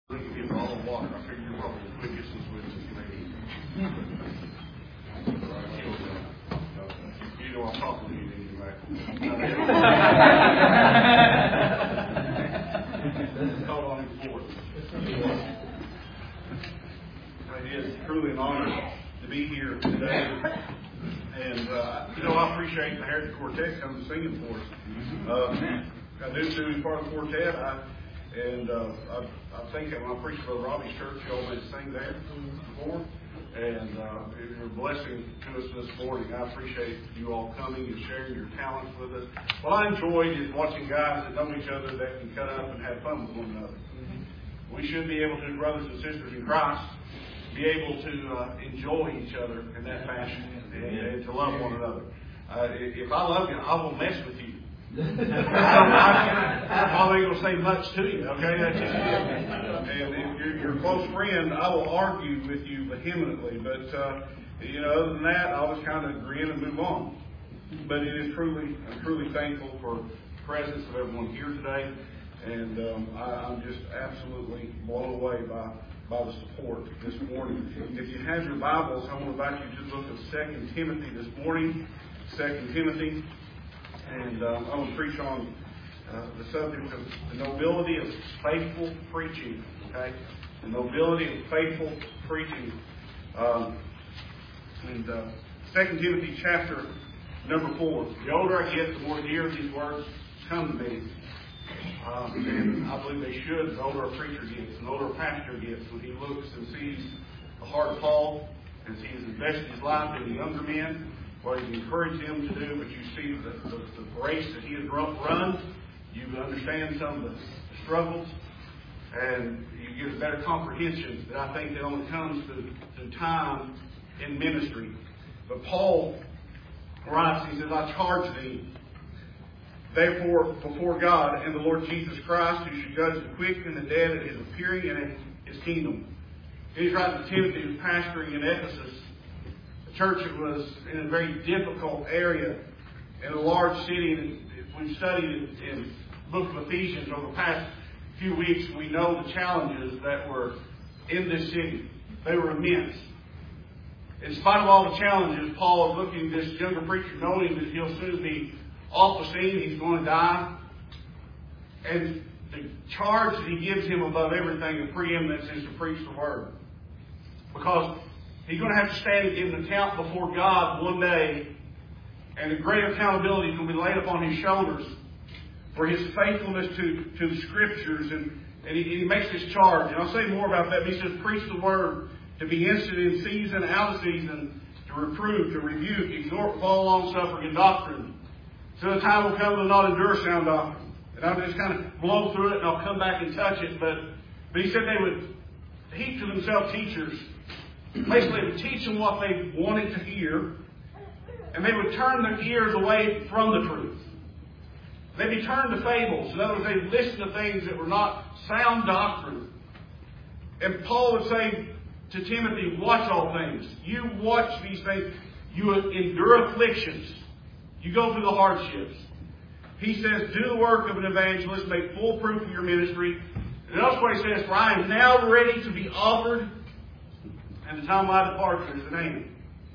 Get all the water. I figure you're probably the quickest as with as maybe. You know I'm talking to you, didn't you, Mac? Called on him for it. It is truly an honor to be here today. And, I appreciate the Heritage Quartet coming singing for us. I do too, as part of the quartet. I think when I preached for Robbie's church, y'all went to sing there before. And you're a blessing to us this morning. I appreciate you all coming and sharing your talents with us. What I enjoyed is watching guys that know each other that can cut up and have fun with one another. We should be able to, brothers and sisters in Christ, be able to enjoy each other in that fashion and to love one another. If I love you, I will mess with you. I'm probably going to say much to you, okay? That's just it. And if you're your close friend, I will argue with you vehemently. But, other than that, I'll just kind of grin and move on. But I'm truly thankful for the presence of everyone here today. And I'm just absolutely blown away by the support this morning. If you have your Bibles, I want to invite you to the book of 2 Timothy this morning. 2 Timothy. And I'm going to preach on the subject of the nobility of faithful preaching. Okay? The nobility of faithful preaching. 2 Timothy chapter number 4. The older I get, the more dear these words come to me. And I believe they should. The older a preacher gets, the older a pastor gets, when he looks and sees the heart of Paul and sees invested his life in the younger men, what he's encouraged him to do, but you see the race that he has run, you understand some of the struggles, and you get a better comprehension that I think that only comes to time in ministry. But Paul writes, he says, I charge thee, therefore, before God and the Lord Jesus Christ, who should judge the quick and the dead at his appearing and in his kingdom. He's writing to Timothy, who's pastoring in Ephesus, a church that was in a very difficult area in a large city. We've studied in the book of Ephesians over the past few weeks. We know the challenges that were in this city. They were immense. In spite of all the challenges, Paul is looking at this younger preacher, knowing that he'll soon be off the scene, he's going to die. And the charge that he gives him above everything, the preeminence, is to preach the Word. Because he's going to have to stand and give an account before God one day, and the great accountability is going to be laid upon his shoulders for his faithfulness to the Scriptures. And he makes this charge. And I'll say more about that. But he says, preach the Word, to be instant in season, out of season, to reprove, to rebuke, exhort with all long-suffering and doctrine. So the time will come they'll not endure sound doctrine. And I'll just kind of blow through it and I'll come back and touch it. But he said they would heap to themselves teachers. Basically, they would teach them what they wanted to hear. And they would turn their ears away from the truth. They'd be turned to fables. In other words, they'd listen to things that were not sound doctrine. And Paul would say to Timothy, watch all things. You watch these things. You endure afflictions. You go through the hardships. He says, do the work of an evangelist, make full proof of your ministry. And elsewhere he says, for I am now ready to be offered, and the time of my departure is at hand.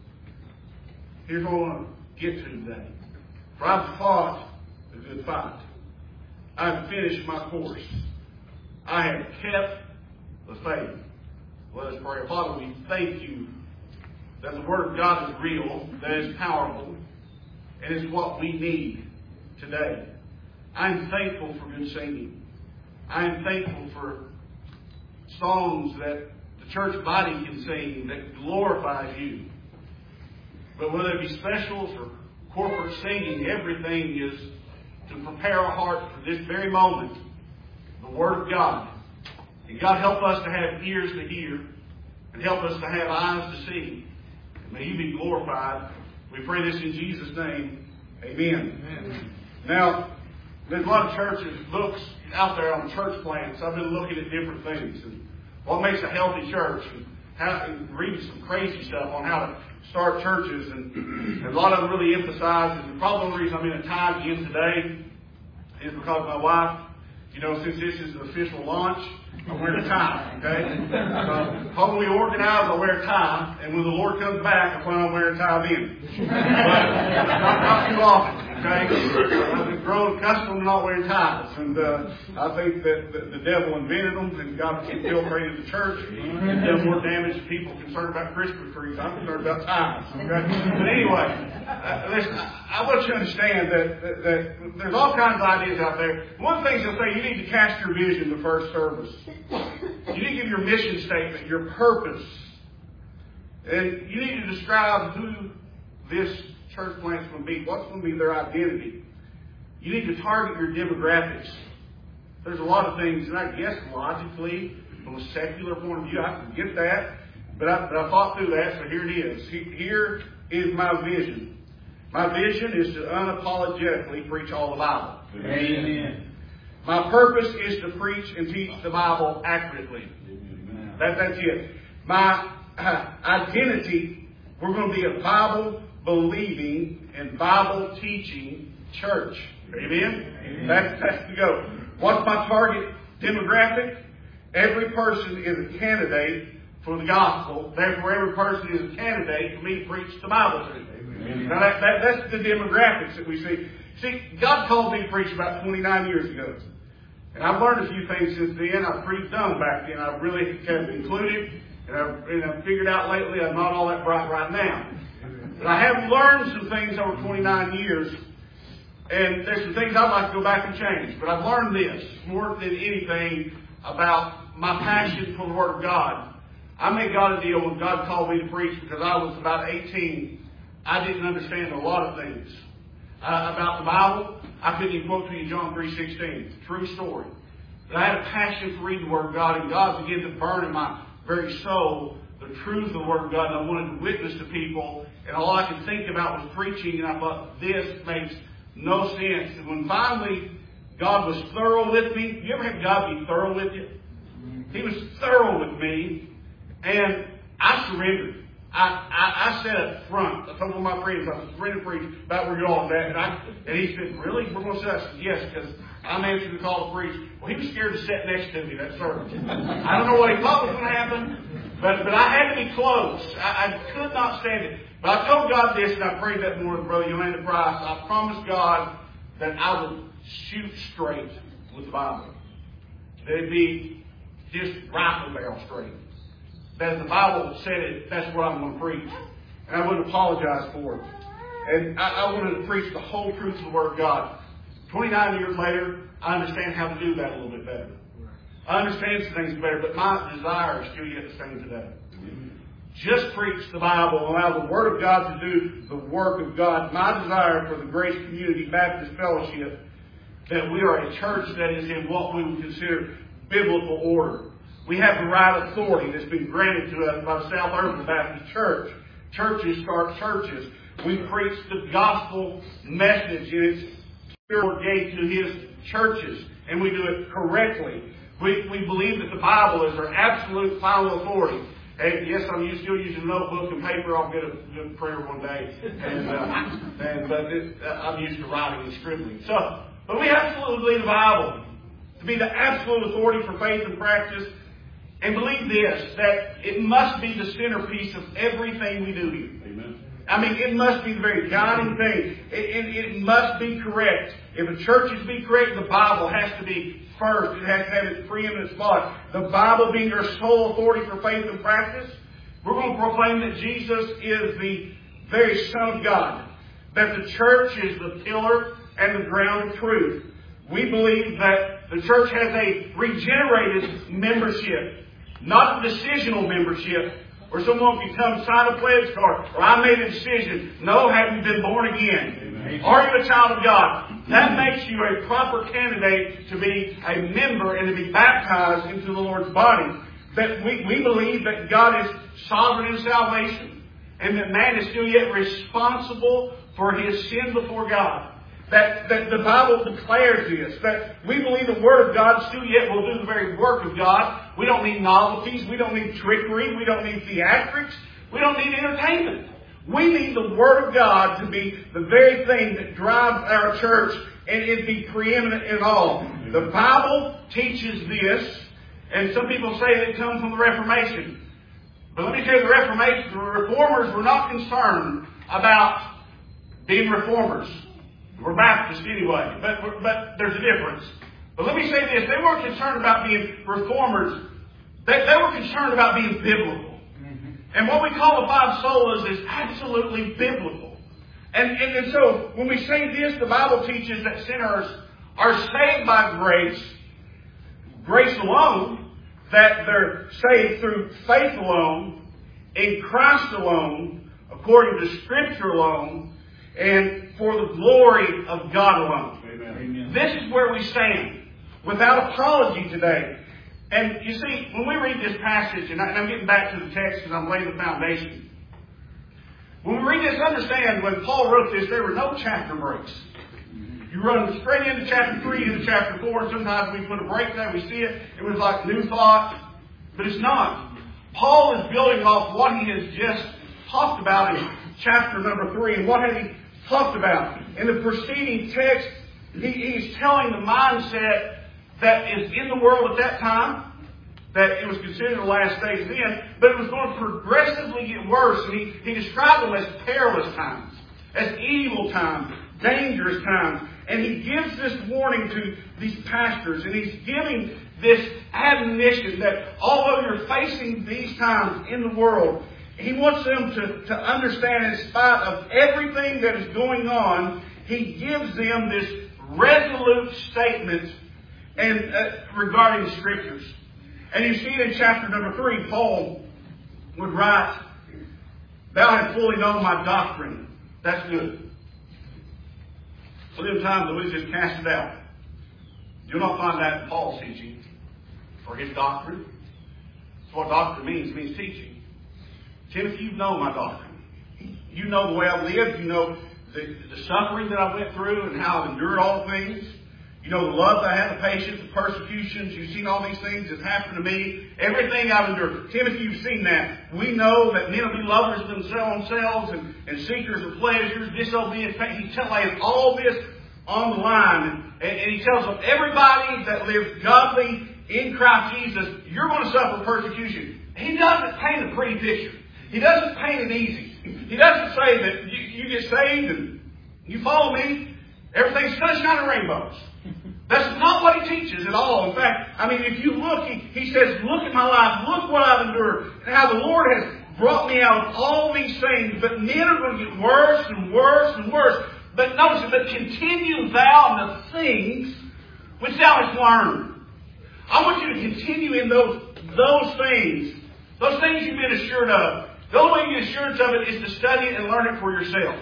Here's what I want to get to today. For I've fought a good fight. I've finished my course. I have kept the faith. Let us pray. Father, we thank you that the Word of God is real, that it's powerful, and it's what we need today. I'm thankful for good singing. I'm thankful for songs that the church body can sing that glorifies you. But whether it be specials or corporate singing, everything is to prepare our hearts for this very moment, the Word of God. And God, help us to have ears to hear and help us to have eyes to see. And may you be glorified. We pray this in Jesus' name. Amen. Amen. Now, there's a lot of churches, books out there on church plants. I've been looking at different things and what makes a healthy church, and reading some crazy stuff on how to start churches, and a lot of them really emphasize. And the problem reason I'm in a tie again today is because my wife, since this is the official launch, I wear a tie, okay? Wholly organized, I wear a tie, and when the Lord comes back, I plan on wearing a tie then. But not too often. Okay? I've grown accustomed to not wearing ties, and I think that the devil invented them, and God infiltrated the church and done more damage to people concerned about Christmas trees. I'm concerned about ties. Okay? But anyway, listen, I want you to understand that there's all kinds of ideas out there. One of the things I'll say, you need to cast your vision the first service. You need to give your mission statement, your purpose, and you need to describe who this church plant's going to be. What's going to be their identity? You need to target your demographics. There's a lot of things, and I guess logically, from a secular point of view, I can get that. But I thought through that, so here it is. Here is my vision. My vision is to unapologetically preach all the Bible. Amen. My purpose is to preach and teach the Bible accurately. That's it. My identity, we're going to be a Bible-believing and Bible-teaching church. Amen? That's the go. What's my target demographic? Every person is a candidate for the gospel. Therefore, every person is a candidate for me to preach the Bible to. Amen. Now, that's the demographics that we see. See, God called me to preach about 29 years ago. And I've learned a few things since then. I was pretty dumb back then. I really have included. And I've figured out lately I'm not all that bright right now. But I have learned some things over 29 years. And there's some things I'd like to go back and change. But I've learned this more than anything about my passion for the Word of God. I made God a deal when God called me to preach because I was about 18. I didn't understand a lot of things about the Bible. I couldn't even quote to you John 3:16. True story. But I had a passion for reading the Word of God, and God began to burn in my very soul the truth of the Word of God, and I wanted to witness to people, and all I could think about was preaching, and I thought, this makes no sense. And when finally God was thorough with me, you ever had God be thorough with you? He was thorough with me, and I surrendered. I sat up front. I told one of my friends, I was ready to preach about where you're all at. And he said, really? We're going to sit? I said, yes, because I'm answering the call to preach. Well, he was scared to sit next to me that service. I don't know what he thought was going to happen, but I had to be close. I could not stand it. But I told God this, and I prayed that morning with Brother Yolanda Price. I promised God that I would shoot straight with the Bible. That it'd be just rifle barrel straight. That the Bible said it, that's what I'm going to preach. And I wouldn't apologize for it. And I wanted to preach the whole truth of the Word of God. 29 years later, I understand how to do that a little bit better. I understand some things better, but my desire is still yet the same today. Just preach the Bible, allow the Word of God to do the work of God. My desire for the Grace Community Baptist Fellowship, that we are a church that is in what we would consider biblical order. We have the right authority that's been granted to us by the South Urban Baptist Church. Churches start churches. We preach the gospel message in its pure gate to His churches, and we do it correctly. We believe that the Bible is our absolute final authority. And yes, I'm still using a notebook and paper. I'll get a prayer one day, but I'm used to writing and scribbling. But we absolutely believe the Bible to be the absolute authority for faith and practice. And believe this, that it must be the centerpiece of everything we do here. Amen. I mean, it must be the very guiding thing. It must be correct. If a church is to be correct, the Bible has to be first. It has to have its preeminent spot. The Bible being our sole authority for faith and practice, we're going to proclaim that Jesus is the very Son of God. That the church is the pillar and the ground of truth. We believe that the church has a regenerated membership. Not a decisional membership where someone can come sign a pledge card or I made a decision. No, have you been born again? Amen. Are you a child of God? That makes you a proper candidate to be a member and to be baptized into the Lord's body. That we believe that God is sovereign in salvation and that man is still yet responsible for his sin before God. That the Bible declares this. That we believe the Word of God still yet will do the very work of God. We don't need novelties. We don't need trickery. We don't need theatrics. We don't need entertainment. We need the Word of God to be the very thing that drives our church and it be preeminent in all. The Bible teaches this, And some people say they come from the Reformation. But let me tell you, the Reformers were not concerned about being Reformers. We're Baptists anyway, but there's a difference. But let me say this, they weren't concerned about being Reformers. They were concerned about being biblical. And what we call the five solas is absolutely biblical. And so, when we say this, the Bible teaches that sinners are saved by grace alone, that they're saved through faith alone, in Christ alone, according to Scripture alone, and for the glory of God alone. Amen. This is where we stand, without apology today. And you see, when we read this passage, and I'm getting back to the text because I'm laying the foundation. When we read this, understand, when Paul wrote this, there were no chapter breaks. You run straight into chapter 3, into chapter 4, and sometimes we put a break there, we see it, it was like new thought. But it's not. Paul is building off what he has just talked about in chapter number 3. And what has he talked about? In the preceding text, he's telling the mindset that is in the world at that time, that it was considered the last days then, but it was going to progressively get worse. And he described them as perilous times, as evil times, dangerous times. And he gives this warning to these pastors, and he's giving this admonition that although you're facing these times in the world, he wants them to understand, in spite of everything that is going on, he gives them this resolute statement regarding the Scriptures. And you see it in chapter number 3, Paul would write, "Thou hast fully known my doctrine." That's good. So them times that we just cast it out. You'll not find that in Paul's teaching or his doctrine. That's what doctrine means. It means teaching. Timothy, you know my doctrine. You know the way I've lived. You know the suffering that I went through and how I've endured all things. You know the love that I had, the patience, the persecutions. You've seen all these things that happened to me. Everything I've endured. Timothy, you've seen that. We know that men will be lovers of themselves and seekers of pleasures, disobedient. He's laying all this on the line. And he tells them, everybody that lives godly in Christ Jesus, you're going to suffer persecution. He doesn't paint a pretty picture. He doesn't paint it easy. He doesn't say that you get saved and you follow me, everything's sunshine and rainbows. That's not what he teaches at all. In fact, if you look, he says, look at my life, look what I've endured, and how the Lord has brought me out of all these things. But men are going to get worse and worse and worse. But notice it, but continue thou in the things which thou hast learned. I want you to continue in those things. Those things you've been assured of. The only way you get assurance of it is to study it and learn it for yourself.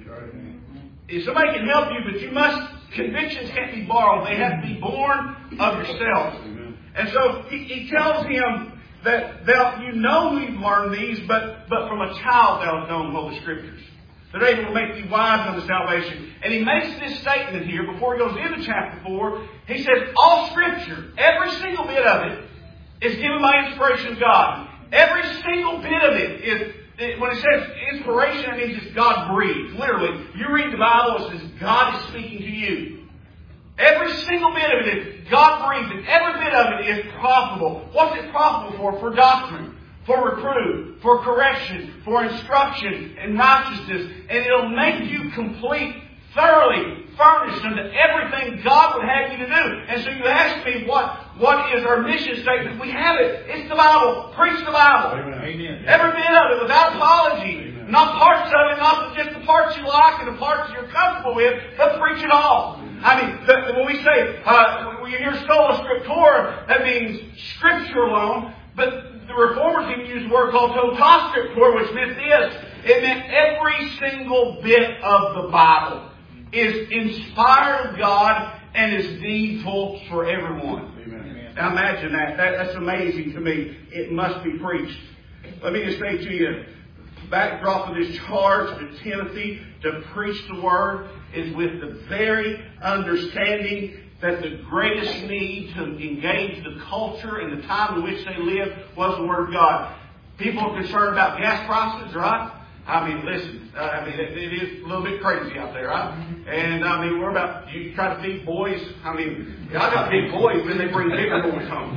If somebody can help you, but convictions can't be borrowed. They have to be born of yourself. And so he tells him that you know we've learned these, but from a child thou hast known the Holy Scriptures. They're able to make thee wise unto salvation. And he makes this statement here before he goes into chapter 4. He says, all Scripture, every single bit of it, is given by inspiration of God. Every single bit of it is, when it says inspiration, it means it's God-breathed. Literally, you read the Bible, it says God is speaking to you. Every single bit of it is God-breathed, and every bit of it is profitable. What's it profitable for? For doctrine, for reproof, for correction, for instruction in righteousness. And it'll make you complete, thoroughly furnished unto everything God would have you to do. And so you ask me, what is our mission statement? We have it. It's the Bible. Preach the Bible. Amen. Every bit of it, without apology. Amen. Not parts of it, not just the parts you like and the parts you're comfortable with, but preach it all. When we say, when you hear sola scriptura, that means Scripture alone. But the Reformers even use a word called tota scriptura, which meant this. It meant every single bit of the Bible is inspired of God and is needful for everyone. Amen. Now imagine that. That's amazing to me. It must be preached. Let me just say to you, the backdrop of this charge to Timothy to preach the Word is with the very understanding that the greatest need to engage the culture and the time in which they live was the Word of God. People are concerned about gas prices, right? I mean, listen, it is a little bit crazy out there, right? And I mean, you try to feed boys. I mean, I got big boys, then they bring bigger boys home.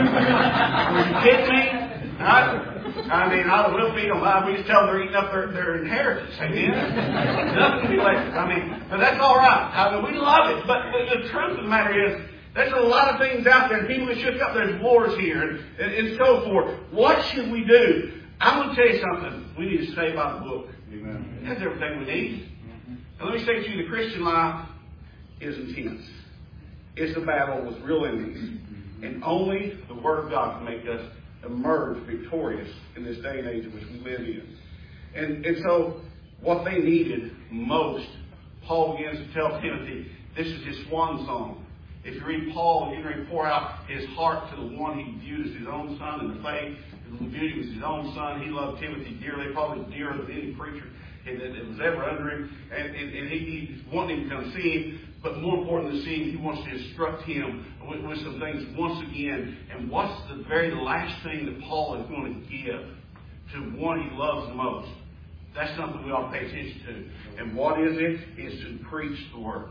Are you kidding me? Right? I mean, we'll feed them. We just tell them they're eating up their inheritance. Amen? Nothing to be left. I mean, but that's all right. I mean, we love it. But the truth of the matter is, there's a lot of things out there. People that shook up. There's wars here and so forth. What should we do? I'm going to tell you something. We need to stay by the book. Amen. That's everything we need. And let me say to you, the Christian life is intense. It's a battle with real enemies. And only the Word of God can make us emerge victorious in this day and age in which we live in. And so, what they needed most, Paul begins to tell Timothy, this is his swan song. If you read Paul, he's going to pour out his heart to the one he viewed as his own son in the faith. He viewed him as his own son. He loved Timothy dearly, probably dearer than any preacher that was ever under him. And he wanted him to come see him. But more important than seeing him, he wants to instruct him with some things once again. And what's the very last thing that Paul is going to give to one he loves the most? That's something we ought to pay attention to. And what is it? Is to preach the Word.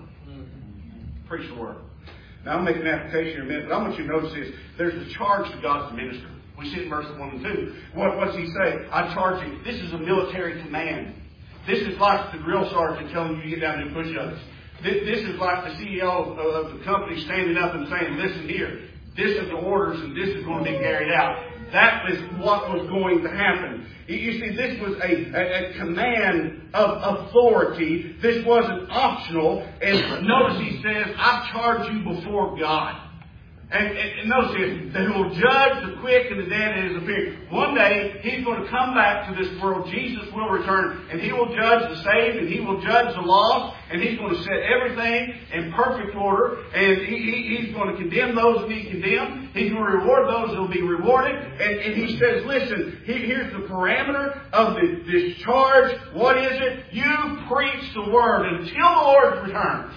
Preach the Word. Now, I'll make an application in a minute, but I want you to notice this. There's a charge to God's minister. We see it in verse 1 and 2. What's he say? I charge you. This is a military command. This is like the drill sergeant telling you to get down and do push-ups. This is like the CEO of the company standing up and saying, listen here, this is the orders and this is going to be carried out. That is what was going to happen. You see, this was a command of authority. This wasn't optional. And notice he says, I charge you before God. And notice this, that He will judge the quick and the dead in His appearing. One day, He's going to come back to this world. Jesus will return, and He will judge the saved, and He will judge the lost, and He's going to set everything in perfect order, and He's going to condemn those who need condemned. He's going to reward those who will be rewarded. And He says, listen, here's the parameter of this charge. What is it? You preach the Word until the Lord returns.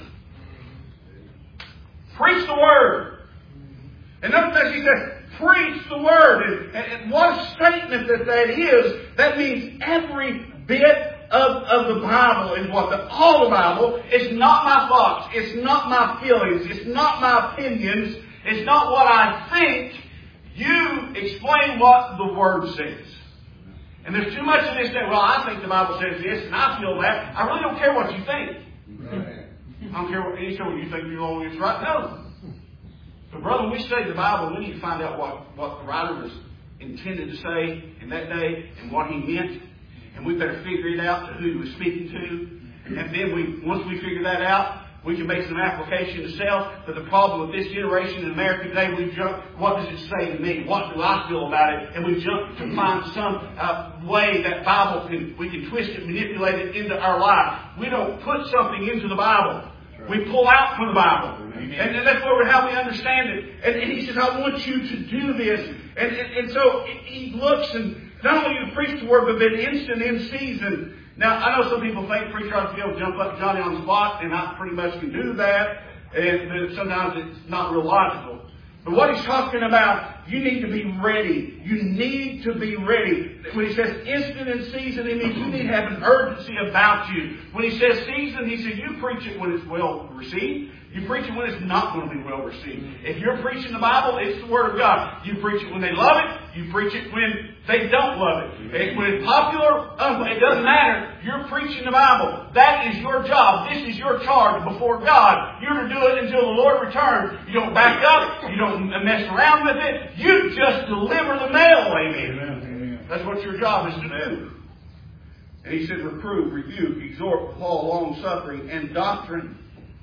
Preach the Word. And notice he says, preach the Word. And what a statement that is. That means every bit of the Bible is what? All the Bible is not my thoughts. It's not my feelings. It's not my opinions. It's not what I think. You explain what the Word says. And there's too much of this that, well, I think the Bible says this and I feel that. I really don't care what you think. Right. I don't care what you think you're always right. No. But brother, when we study the Bible, we need to find out what the writer was intended to say in that day and what he meant. And we better figure it out to who he was speaking to. And then once we figure that out, we can make some application to self. But the problem with this generation in America today, we jump, what does it say to me? What do I feel about it? And we jump to find some way that Bible we can twist it, manipulate it into our life. We don't put something into the Bible. We pull out from the Bible. And that's how we understand it. And he says, I want you to do this. And so he looks and not only to preach the Word, but been instant in season. Now, I know some people think preacher ought to be able to jump up Johnny on the spot, and I pretty much can do that. But sometimes it's not real logical. But what he's talking about, you need to be ready. You need to be ready. When he says instant in season, it means you need to have an urgency about you. When he says season, he says you preach it when it's well received. You preach it when it's not going to be well received. If you're preaching the Bible, it's the Word of God. You preach it when they love it. You preach it when they don't love it. When it's popular, it doesn't matter. You're preaching the Bible. That is your job. This is your charge before God. You're to do it until the Lord returns. You don't back up. You don't mess around with it. You just deliver the mail. Amen. Amen. That's what your job is to do. And he said, reprove, rebuke, exhort with all long suffering and doctrine.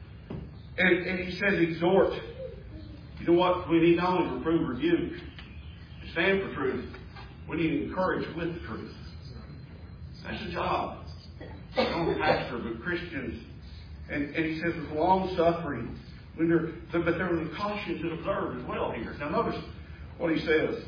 And he says, exhort. You know what? We need not only reprove, rebuke, to stand for truth. We need to encourage with the truth. That's the job. Not only pastor, but Christians. And he says, with long suffering. But there was a caution to observe as well here. Now notice what he says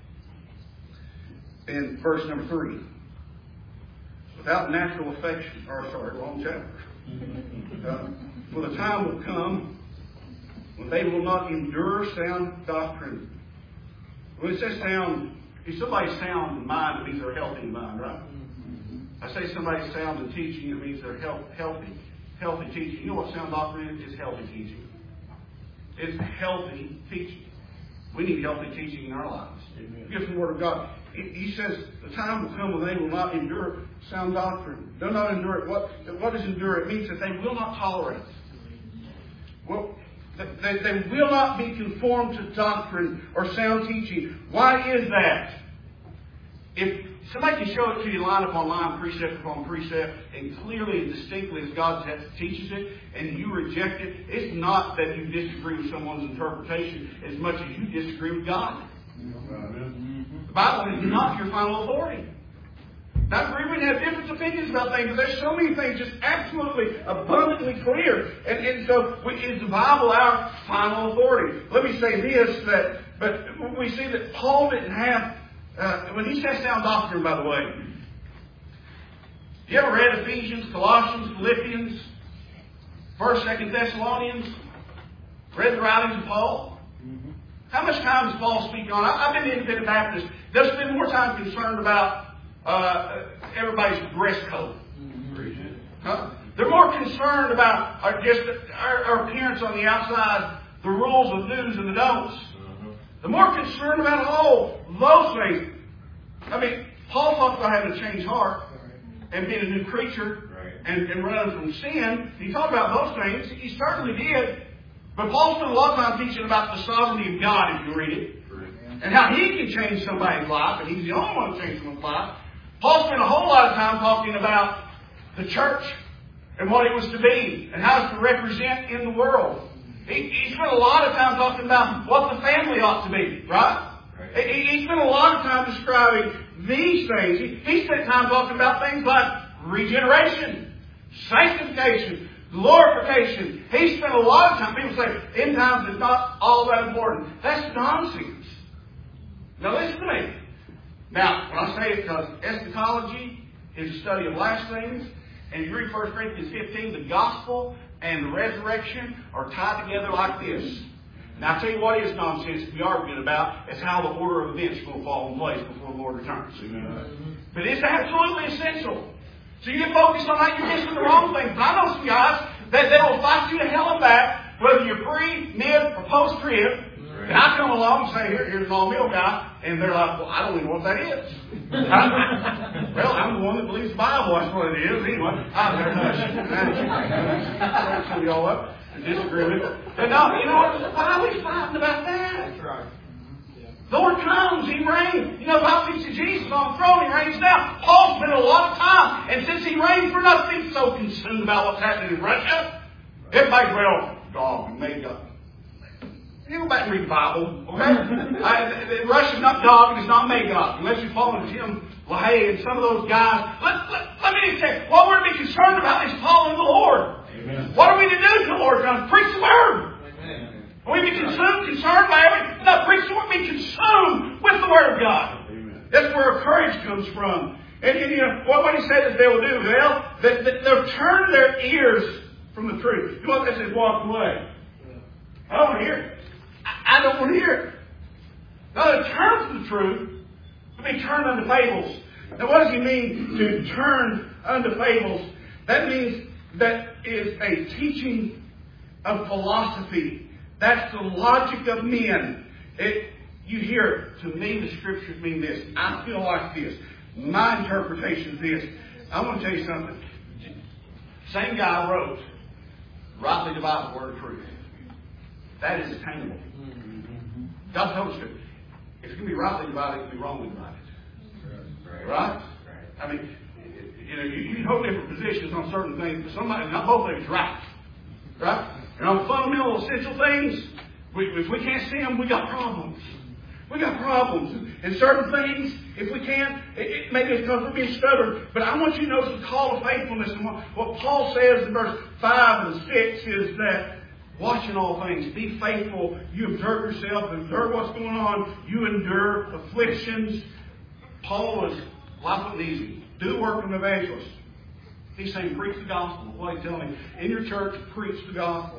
in verse number 3. Without natural affection. Wrong chapter. For the time will come when they will not endure sound doctrine. When it says sound, if somebody's sound in mind, it means they're healthy in mind, right? I say somebody's sound in teaching, it means they're healthy. Healthy teaching. You know what sound doctrine is? It's healthy teaching. It's healthy teaching. We need healthy teaching in our lives. Get from the Word of God. He says the time will come when they will not endure sound doctrine. They'll not endure it. What does endure? It means that they will not tolerate. Well, they will not be conformed to doctrine or sound teaching. Why is that? If somebody can show it to you line upon line, precept upon precept, and clearly and distinctly as God teaches it, and you reject it, it's not that you disagree with someone's interpretation as much as you disagree with God. The Bible is not your final authority. Now, we can have different opinions about things, but there's so many things just absolutely abundantly clear. And so, is the Bible our final authority? Let me say this, but we see that Paul didn't have, when he says sound doctrine, by the way, you ever read Ephesians, Colossians, Philippians, 1st, 2nd Thessalonians? Read the writings of Paul? How much time does Paul speak on? I've been an independent Baptist. They'll spend more time concerned about everybody's dress code. Huh? They're more concerned about our appearance on the outside, the rules of do's and the don'ts. They're more concerned about all those things. I mean, Paul talks about having a changed heart and being a new creature and running from sin. He talked about those things. He certainly did. But Paul spent a lot of time teaching about the sovereignty of God, if you read it, and how He can change somebody's life, and He's the only one who can change someone's life. Paul spent a whole lot of time talking about the church and what it was to be and how it's to represent in the world. He spent a lot of time talking about what the family ought to be, right? He spent a lot of time describing these things. He spent time talking about things like regeneration, sanctification, glorification. He spent a lot of time. People say, end times is not all that important. That's nonsense. Now listen to me. Now, when I say it, because eschatology is the study of last things, and you read 1 Corinthians 15, the gospel and the resurrection are tied together like this. Now, I'll tell you what is nonsense to be arguing about. It's how the order of events will fall in place before the Lord returns. But it's absolutely essential. So you get focused on that, you're missing the wrong things. But I know some guys that will fight you to hell and back, whether you're pre, mid, or post-trib. And I come along and say, here's an all-meal guy. And they're like, well, I don't even know what that is. Well, I'm the one that believes the Bible. That's what it is. Anyway, I'm there. Some of y'all up and disagree with it. But no, you know what? Why are we fighting about that? That's right. The Lord comes, He reigns. You know, the Bible speaks of Jesus on the throne, He reigns now. Paul spent a lot of time, and since He reigns, we're not being so consumed about what's happening in Russia. Everybody's, well, God made God. You go back and read the Bible, okay? Russia's not God, and it's not Magog. Unless you follow Jim LaHaye and some of those guys. Let me just say, what we're to be concerned about is following the Lord. Amen. What are we to do to the Lord? Preach the Word. Amen. Are we to be concerned by everything? No, preach the Word. Be consumed with the Word of God. Amen. That's where our courage comes from. And you know, what He said that they will do, they'll turn their ears from the truth. You know what they said? Walk away. I don't want to hear it. I don't want to hear it. Now, to turn from the truth, to be turned unto fables. Now, what does He mean to turn unto fables? That means that is a teaching of philosophy. That's the logic of men. You hear, to me, the Scriptures mean this. I feel like this. My interpretation is this. I want to tell you something. Same guy wrote, rightly divide the word of truth. That is attainable. God told us if it's going to be rightly divided, it can be wrongly divided. Right? I mean, you know, you hold different positions on certain things, but somebody, not both of them is right. Right? And on fundamental, essential things, if we can't see them, we got problems. We got problems. And certain things, if we can't, maybe it's because we're being stubborn. But I want you to notice the call of faithfulness. And what Paul says in verse 5 and 6 is that watching all things, be faithful. You observe yourself, observe what's going on. You endure afflictions. Paul was, life wasn't easy. Do the work of an evangelist. He's saying, preach the gospel. What he's telling me, in your church, preach the gospel.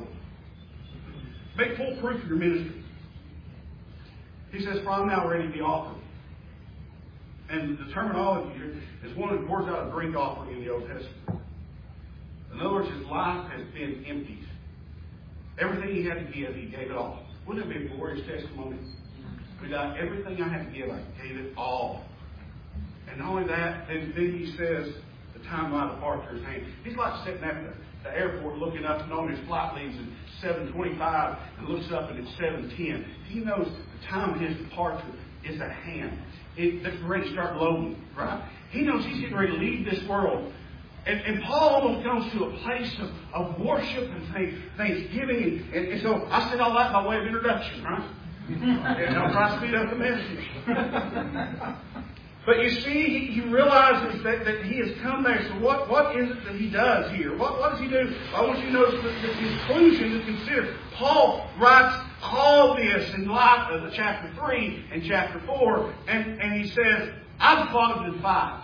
Make full proof of your ministry. He says, for I'm now ready to be offered. And the terminology here is one that pours out a drink offering in the Old Testament. In other words, his life has been emptied. Everything he had to give, he gave it all. Wouldn't it be a glorious testimony? Without everything I had to give, I gave it all. And not only that, then he says, the time of my departure is hand. He's like sitting at the airport looking up and on his flight leaves at 7:25 and looks up and it's 7:10. He knows the time of his departure is at hand. It's ready to start loading, right? He knows he's getting ready to leave this world. And Paul almost comes to a place of worship and thanksgiving. And so I said all that by way of introduction, right? And I'll try to speed up the message. But you see, he realizes that he has come there. So what is it that he does here? What does he do? I want you to notice the conclusion to consider. Paul writes all this in light of the chapter 3 and chapter 4. And he says, I've fought a good fight.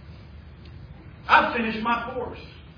I've finished my course.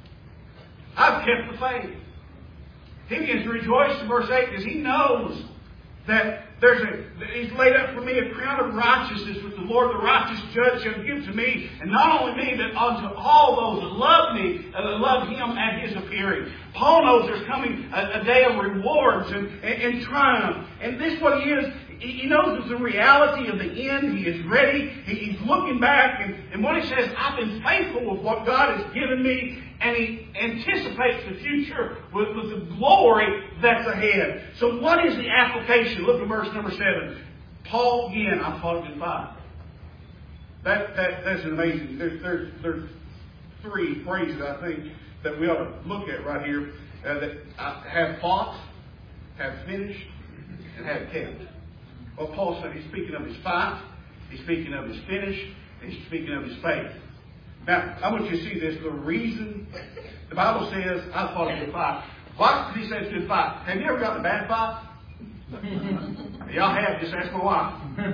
I've kept the faith. He begins to rejoice in verse 8 because he knows that He's laid up for me a crown of righteousness which the Lord, the righteous judge, shall give to me. And not only me, but unto all those that love me, that love Him at His appearing. Paul knows there's coming a day of rewards and triumph. And this is what he is. He knows it's the reality of the end. He is ready. He's looking back. And what he says, I've been faithful with what God has given me. And he anticipates the future with the glory that's ahead. So what is the application? Look at verse number 7. Paul, again, I fought a good fight. That's amazing. There's 3 phrases, I think, that we ought to look at right here. That have fought, have finished, and have kept. Well, Paul said he's speaking of his fight, he's speaking of his finish, and he's speaking of his faith. Now, I want you to see this. The reason the Bible says, I fought a good fight. Why did he say it's a good fight? Have you ever gotten a bad fight? Y'all have. Just ask my wife.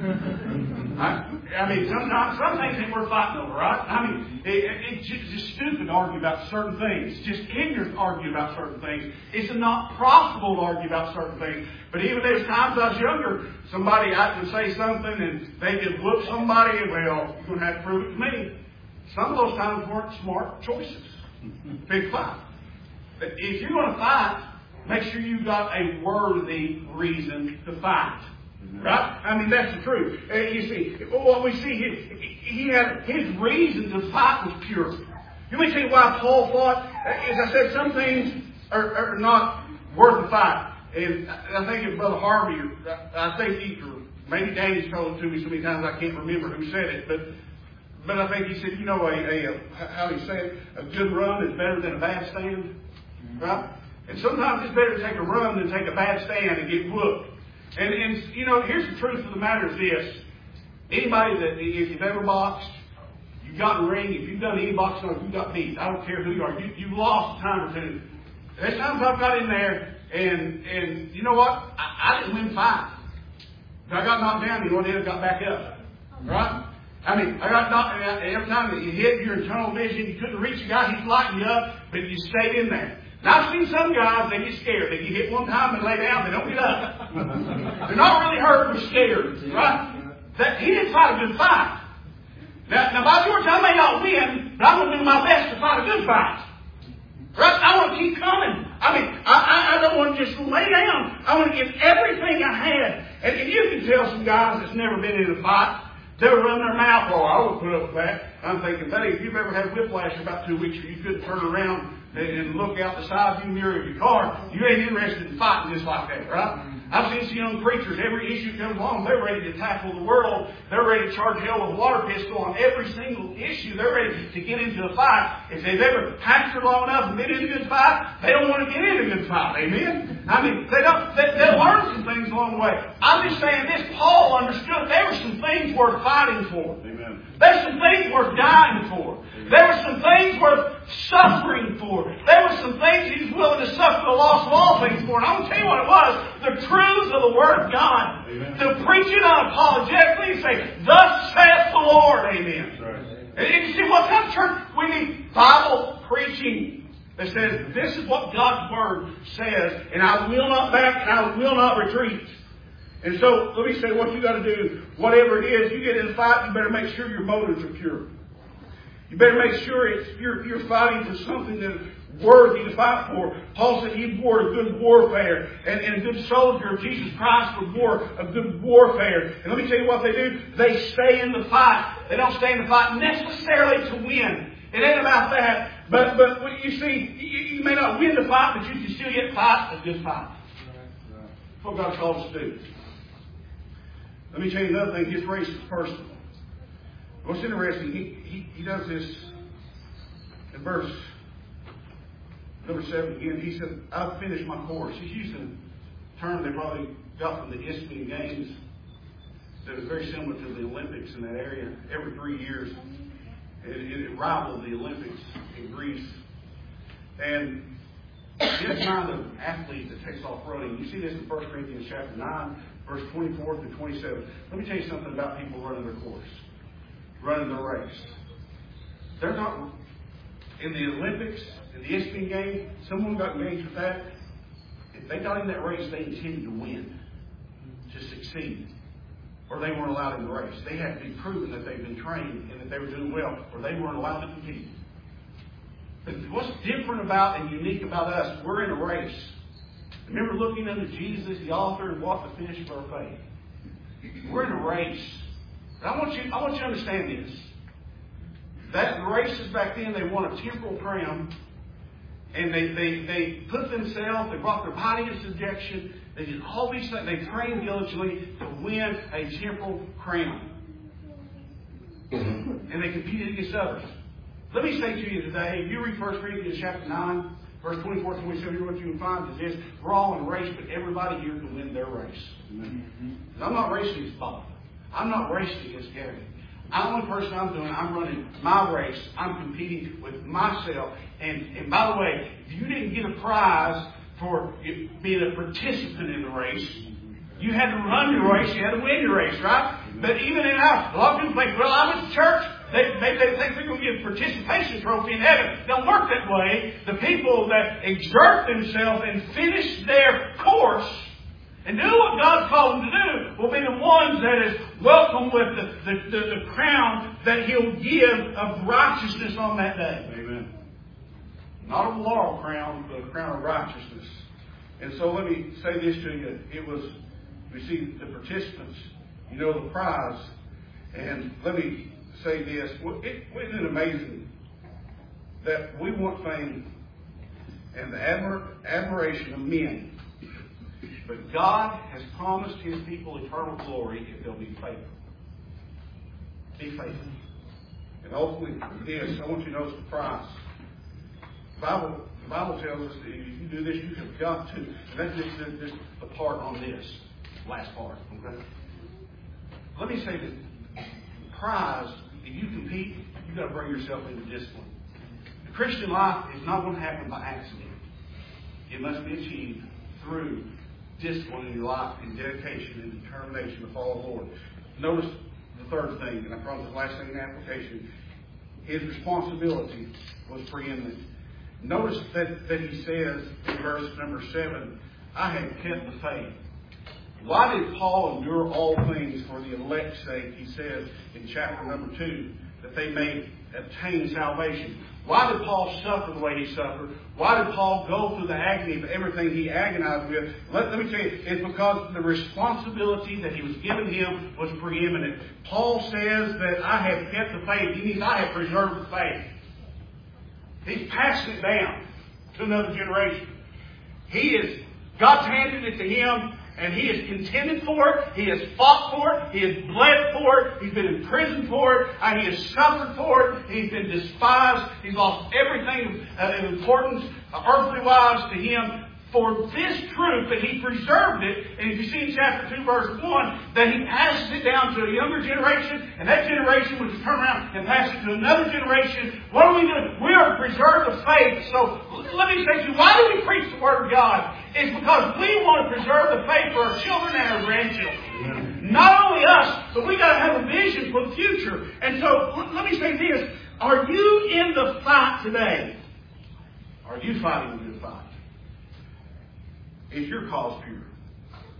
I mean, some things ain't worth fighting over, right? I mean, it's just stupid to argue about certain things. It's just ignorant to argue about certain things. It's not profitable to argue about certain things. But even there's times I was younger, somebody I could say something and they could whoop somebody, and well, you're going to have to prove it to me. Some of those times weren't smart choices. Big fight. But if you're going to fight, make sure you've got a worthy reason to fight. Right? I mean, that's the truth. You see, what we see here, he had his reason to fight was pure. You may say why Paul fought. As I said, some things are not worth the fight. And I think it's Brother Harvey, I think maybe Danny's told it to me so many times I can't remember who said it, but I think he said, you know, how he said, a good run is better than a bad stand. Right? And sometimes it's better to take a run than take a bad stand and get whooped. And you know, here's the truth of the matter is this. Anybody that, if you've ever boxed, you've gotten a ring, if you've done any boxing or you've got beat, I don't care who you are, you've lost a time or two. There's times I've got in there and you know what? I didn't win fight. I got knocked down, you know what I did? I got back up. Right? I mean, I got knocked down. Every time that you hit your internal vision, you couldn't reach a guy, he's lighting you up, but you stayed in there. Now, I've seen some guys, they get scared. They get hit one time and lay down, they don't get up. They're not really hurt, they're scared. Right? He didn't fight a good fight. Now by your time, I may not win, but I'm going to do my best to fight a good fight. Right? I want to keep coming. I mean, I don't want to just lay down. I want to give everything I had. And you can tell some guys that's never been in a fight, they'll run their mouth, oh, I would put up with that. I'm thinking, buddy, if you've ever had whiplash for about 2 weeks or you couldn't turn around and look out the side view mirror of your car, you ain't interested in fighting just like that, right? I've seen some young preachers, every issue comes along, they're ready to tackle the world. They're ready to charge hell with a water pistol on every single issue. They're ready to get into a fight. If they've ever pastored long enough and been in a good fight, they don't want to get in a good fight. Amen? I mean, they'll learn some things along the way. I'm just saying this, Paul understood there were some things worth fighting for. Amen. There's some things worth dying for. There were some things worth suffering for. There were some things he was willing to suffer the loss of all things for. And I'm going to tell you what it was. The truths of the Word of God. Amen. To preach it unapologetically and say, thus saith the Lord. Amen. Right. And you see, what kind of church? We need Bible preaching that says, this is what God's Word says, and I will not back and I will not retreat. And so, let me say what you got to do. Whatever it is, you get in a fight, you better make sure your motives are pure. You better make sure you're fighting for something that is worthy to fight for. Paul said he wore a good warfare. And a good soldier of Jesus Christ would wore a good warfare. And let me tell you what they do. They stay in the fight. They don't stay in the fight necessarily to win. It ain't about that. But you see, you may not win the fight, but you can still yet fight a good fight. That's what God calls us to do. Let me tell you another thing. His race is personal. What's interesting, he does this in verse number 7 again. He said, I've finished my course. He's using a term they probably got from the Isthmian Games that was very similar to the Olympics in that area. Every 3 years, it rivaled the Olympics in Greece. And this kind of athlete that takes off running, you see this in 1 Corinthians chapter 9, verse 24 through 27. Let me tell you something about people running their course, running their race. They're not in the Olympics, in the Isthmian game. Someone got engaged with that. If they got in that race, they intended to win, to succeed, or they weren't allowed in the race. They had to be proven that they've been trained and that they were doing well, or they weren't allowed to compete. But what's different about and unique about us? We're in a race. Remember looking unto Jesus, the author and what the finish of our faith. We're in a race. But I want you to understand this. That the races back then, they won a temporal crown. And they put themselves, they brought their body into subjection. They did all these things. They trained diligently to win a temporal crown. And they competed against others. Let me say to you today, if you read 1 Corinthians chapter 9, verse 24 to 27, what you can find is this. We're all in a race, but everybody here can win their race. I'm not racing against Bob. I'm not racing against Gary. The only person I'm running my race. I'm competing with myself. And by the way, you didn't get a prize for being a participant in the race. You had to run your race. You had to win your race, right? But even in our, a lot of people think, well, I went to church. They think they're going to get a participation trophy in heaven. It don't work that way. The people that exert themselves and finish their course and do what God's called them to do will be the ones that is welcome with the crown that He'll give of righteousness on that day. Amen. Not a laurel crown, but a crown of righteousness. And so let me say this to you. We see the participants, the prize. And let me say this. Isn't it amazing that we want fame and the admiration of men, but God has promised His people eternal glory if they'll be faithful. Be faithful. And ultimately, this, I want you to notice the prize. The Bible tells us that if you do this, you have got to. And that's just the part on this, last part. Okay? Let me say that the prize, if you compete, you've got to bring yourself into discipline. The Christian life is not going to happen by accident. It must be achieved through discipline in your life and dedication and determination to follow the Lord. Notice the third thing, and I promise the last thing in the application. His responsibility was preeminent. Notice that he says in verse number 7, I have kept the faith. Why did Paul endure all things for the elect's sake? He says in chapter number 2 that they may obtain salvation. Why did Paul suffer the way he suffered? Why did Paul go through the agony of everything he agonized with? Let me tell you, it's because the responsibility that he was given him was preeminent. Paul says that I have kept the faith. He means I have preserved the faith. He's passing it down to another generation. God's handed it to him, and he has contended for it. He has fought for it. He has bled for it. He's been in prison for it. And he has suffered for it. He's been despised. He's lost everything of importance, earthly-wise, to him for this truth, that he preserved it. And if you see in chapter 2, verse 1, that he passes it down to a younger generation, and that generation would turn around and pass it to another generation. What are we doing? We are to preserve the faith. So let me say to you, why do we preach the Word of God? It's because we want to preserve the faith for our children and our grandchildren. Not only us, but we got to have a vision for the future. And so let me say this. Are you in the fight today? Are you fighting a good fight? Is your cause pure?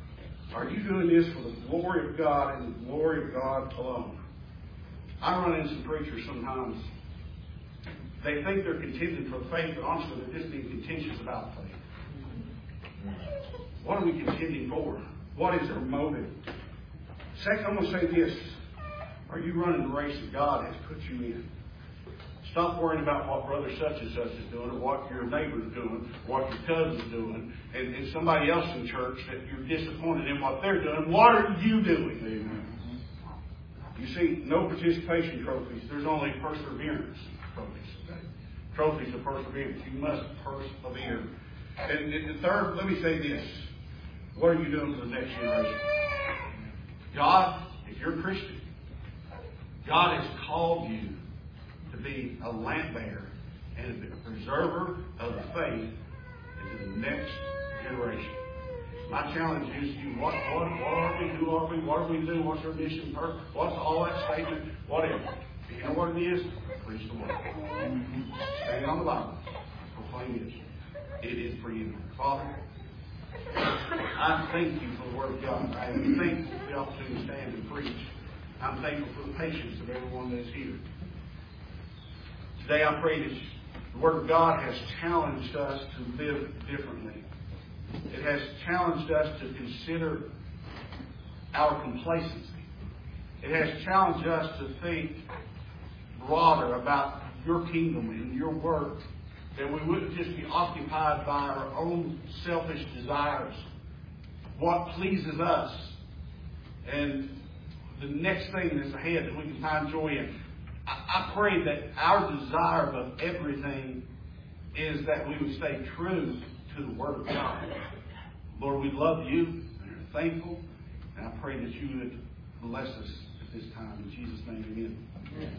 Are you doing this for the glory of God and the glory of God alone? I run into some preachers sometimes. They think they're contending for faith, but honestly, they're just being contentious about faith. What are we contending for? What is their motive? Second, I'm going to say this. Are you running the race that God has put you in? Stop worrying about what brother such and such is doing, or what your neighbor's doing, or what your cousin's doing, and somebody else in church that you're disappointed in what they're doing. What are you doing? Amen. You see, no participation trophies. There's only perseverance trophies. Okay? Trophies of perseverance. You must persevere. And third, let me say this. What are you doing for the next generation? God, if you're a Christian, God has called you to be a lamp bearer and a preserver of the faith into the next generation. My challenge is to you, what are we, who are we, what are we doing, what's our mission, what's all that statement, whatever. Do you know what it is? Preach the word. Stand on the Bible. Proclaim it. It is for you. Father, I thank you for the Word of God. I am thankful for the opportunity to stand and preach. I'm thankful for the patience of everyone that is here. Today I pray that the Word of God has challenged us to live differently. It has challenged us to consider our complacency. It has challenged us to think broader about your kingdom and your work, that we wouldn't just be occupied by our own selfish desires, what pleases us, and the next thing that's ahead that we can find joy in. I pray that our desire above everything is that we would stay true to the Word of God. Lord, we love you and are thankful, and I pray that you would bless us at this time. In Jesus' name, amen.